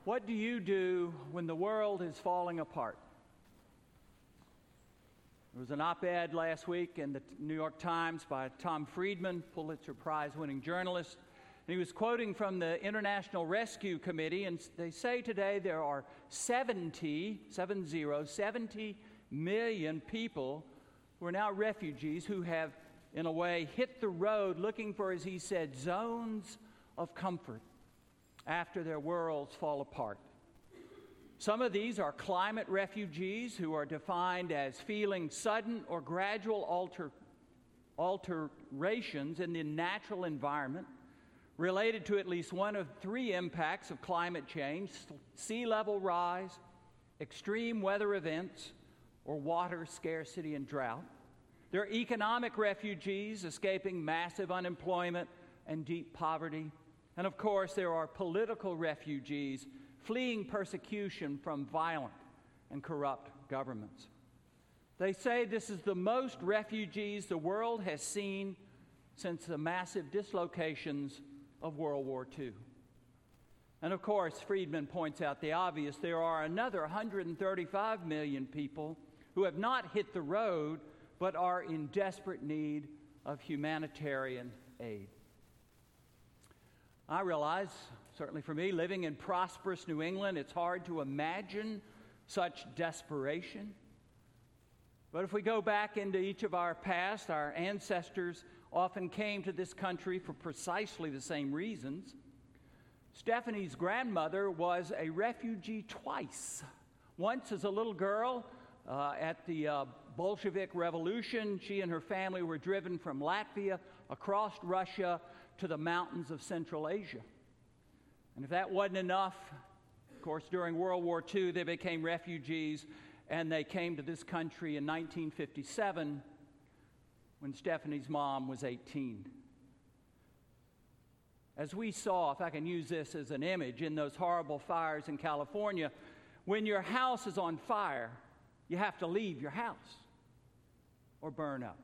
What do you do when the world is falling apart? There was an op-ed last week in the New York Times by Tom Friedman, Pulitzer Prize-winning journalist. And he was quoting from the International Rescue Committee, and they say today there are 70 million people who are now refugees who have, in a way, hit the road looking for, as he said, zones of comfort after their worlds fall apart. Some of these are climate refugees who are defined as feeling sudden or gradual alterations in the natural environment related to at least one of three impacts of climate change: sea level rise, extreme weather events, or water scarcity and drought. There are economic refugees escaping massive unemployment and deep poverty. And of course, there are political refugees fleeing persecution from violent and corrupt governments. They say this is the most refugees the world has seen since the massive dislocations of World War II. And of course, Friedman points out the obvious. There are another 135 million people who have not hit the road but are in desperate need of humanitarian aid. I realize, certainly for me, living in prosperous New England, it's hard to imagine such desperation. But if we go back into each of our past, our ancestors often came to this country for precisely the same reasons. Stephanie's grandmother was a refugee twice. Once as a little girl at the Bolshevik Revolution, she and her family were driven from Latvia across Russia to the mountains of Central Asia. And if that wasn't enough, of course, during World War II, they became refugees, and they came to this country in 1957 when Stephanie's mom was 18. As we saw, if I can use this as an image, in those horrible fires in California, when your house is on fire, you have to leave your house or burn up.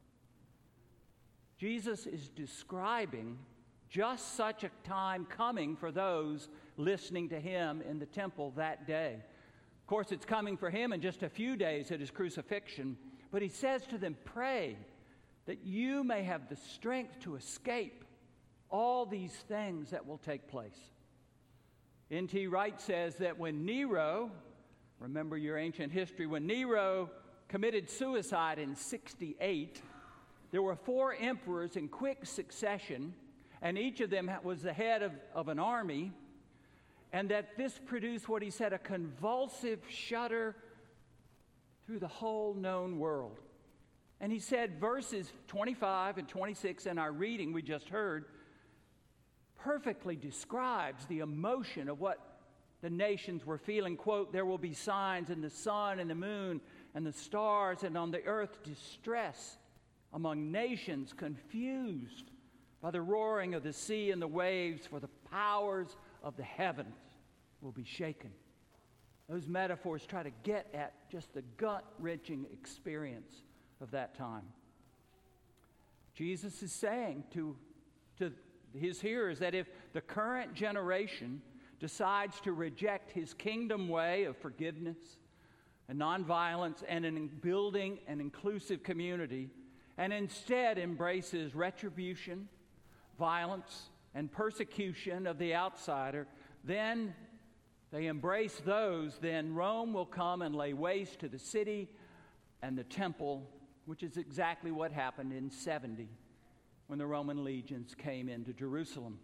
Jesus is describing just such a time coming for those listening to him in the temple that day. Of course, it's coming for him in just a few days at his crucifixion, but he says to them, "Pray that you may have the strength to escape all these things that will take place." N.T. Wright says that when Nero, remember your ancient history, when Nero committed suicide in 68, there were 4 emperors in quick succession, and each of them was the head of an army, and that this produced what he said, a convulsive shudder through the whole known world. And he said verses 25 and 26 in our reading we just heard perfectly describes the emotion of what the nations were feeling. Quote, "There will be signs in the sun and the moon and the stars, and on the earth distress among nations, confused by the roaring of the sea and the waves, for the powers of the heavens will be shaken." Those metaphors try to get at just the gut-wrenching experience of that time. Jesus is saying to his hearers that if the current generation decides to reject his kingdom way of forgiveness and nonviolence and in building an inclusive community, and instead embraces retribution, violence, and persecution of the outsider, then they embrace those, then Rome will come and lay waste to the city and the temple, which is exactly what happened in 70 when the Roman legions came into Jerusalem.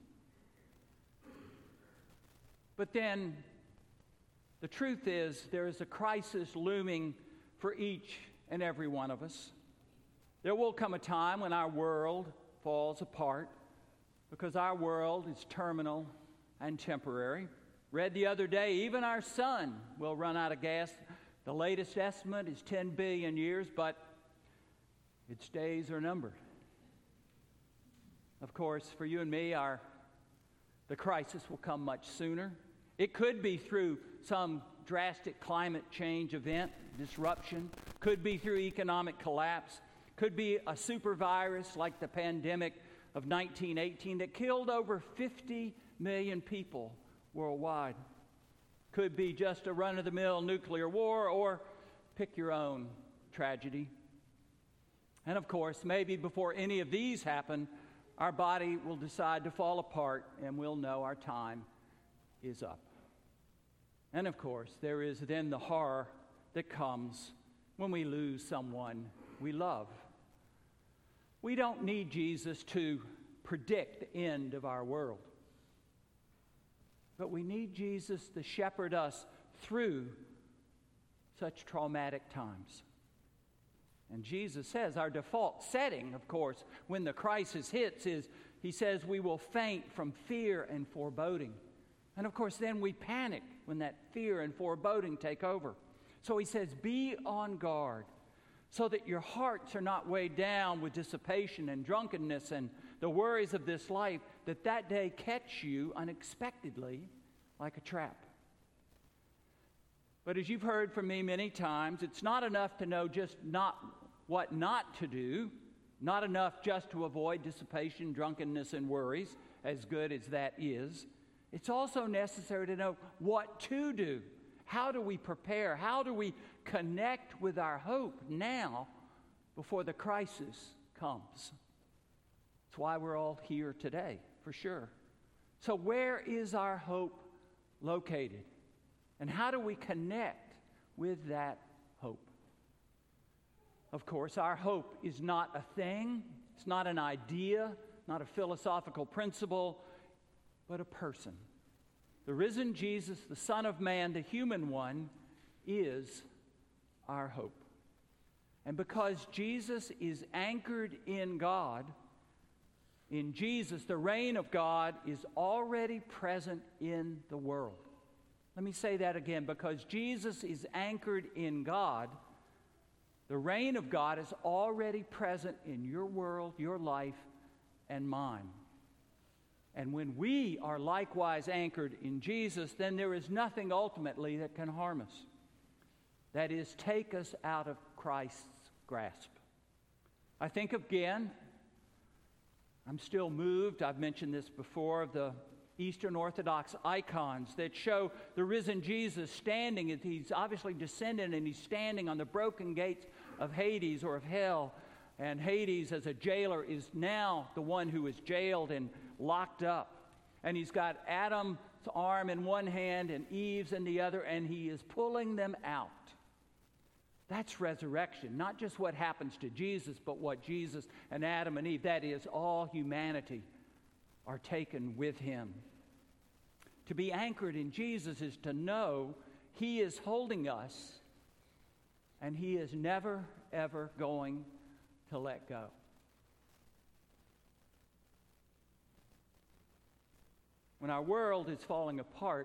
But then, the truth is, there is a crisis looming for each and every one of us. There will come a time when our world falls apart because our world is terminal and temporary. Read the other day, even our sun will run out of gas. The latest estimate is 10 billion years, but its days are numbered. Of course, for you and me, the crisis will come much sooner. It could be through some drastic climate change event, disruption, could be through economic collapse, could be a super virus like the pandemic of 1918 that killed over 50 million people worldwide. Could be just a run-of-the-mill nuclear war, or pick your own tragedy. And of course, maybe before any of these happen, our body will decide to fall apart and we'll know our time is up. And of course, there is then the horror that comes when we lose someone we love. We don't need Jesus to predict the end of our world. But we need Jesus to shepherd us through such traumatic times. And Jesus says our default setting, of course, when the crisis hits is, he says we will faint from fear and foreboding. And of course, then we panic when that fear and foreboding take over. So he says, be on guard so that your hearts are not weighed down with dissipation and drunkenness and the worries of this life, that day catch you unexpectedly like a trap. But as you've heard from me many times, it's not enough to know just not what not to do, not enough just to avoid dissipation, drunkenness, and worries, as good as that is. It's also necessary to know what to do. How do we prepare? How do we connect with our hope now before the crisis comes? That's why we're all here today, for sure. So where is our hope located? And how do we connect with that hope? Of course, our hope is not a thing. It's not an idea, not a philosophical principle, but a person. The risen Jesus, the Son of Man, the human one, is our hope. And because Jesus is anchored in God, in Jesus, the reign of God is already present in the world. Let me say that again. Because Jesus is anchored in God, the reign of God is already present in your world, your life, and mine. And when we are likewise anchored in Jesus, then there is nothing ultimately that can harm us. That is, take us out of Christ's grasp. I think again, I'm still moved, I've mentioned this before, of the Eastern Orthodox icons that show the risen Jesus standing. He's obviously descended and he's standing on the broken gates of Hades or of hell. And Hades, as a jailer, is now the one who is jailed and locked up. And he's got Adam's arm in one hand and Eve's in the other, and he is pulling them out. That's resurrection, not just what happens to Jesus, but what Jesus and Adam and Eve, that is, all humanity, are taken with him. To be anchored in Jesus is to know he is holding us, and he is never, ever going to let go. When our world is falling apart,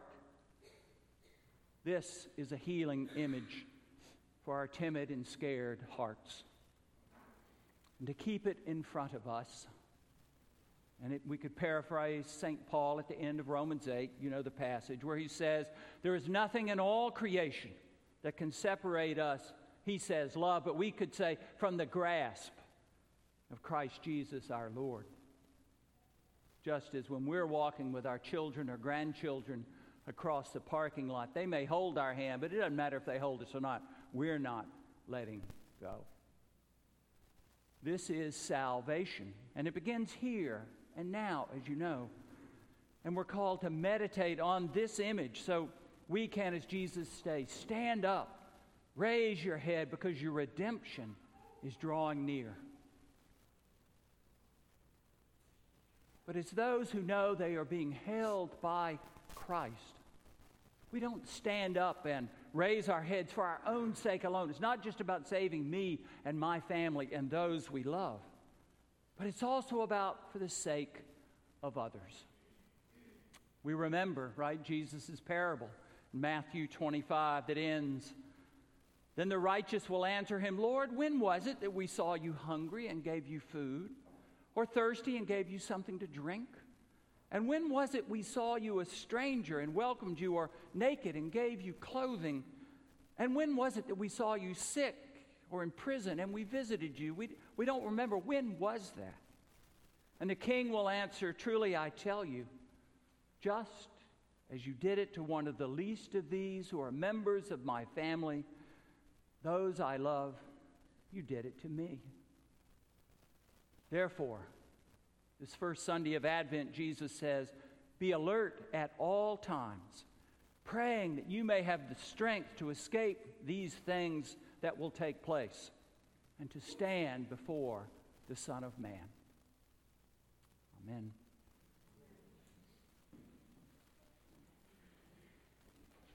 this is a healing image for our timid and scared hearts. And to keep it in front of us, and we could paraphrase St. Paul at the end of Romans 8, you know the passage, where he says, there is nothing in all creation that can separate us, he says, love, but we could say, from the grasp of Christ Jesus our Lord. Just as when we're walking with our children or grandchildren across the parking lot, they may hold our hand, but it doesn't matter if they hold us or not. We're not letting go. This is salvation, and it begins here and now, as you know. And we're called to meditate on this image so we can, as Jesus says, stand up, raise your head, because your redemption is drawing near. But it's those who know they are being held by Christ. We don't stand up and raise our heads for our own sake alone. It's not just about saving me and my family and those we love, but it's also about for the sake of others. We remember, right, Jesus' parable in Matthew 25 that ends, then the righteous will answer him, Lord, when was it that we saw you hungry and gave you food, or thirsty and gave you something to drink? And when was it we saw you a stranger and welcomed you, or naked and gave you clothing? And when was it that we saw you sick or in prison and we visited you? We don't remember. When was that? And the king will answer, truly I tell you, just as you did it to one of the least of these who are members of my family, those I love, you did it to me. Therefore, this first Sunday of Advent, Jesus says, be alert at all times, praying that you may have the strength to escape these things that will take place and to stand before the Son of Man. Amen.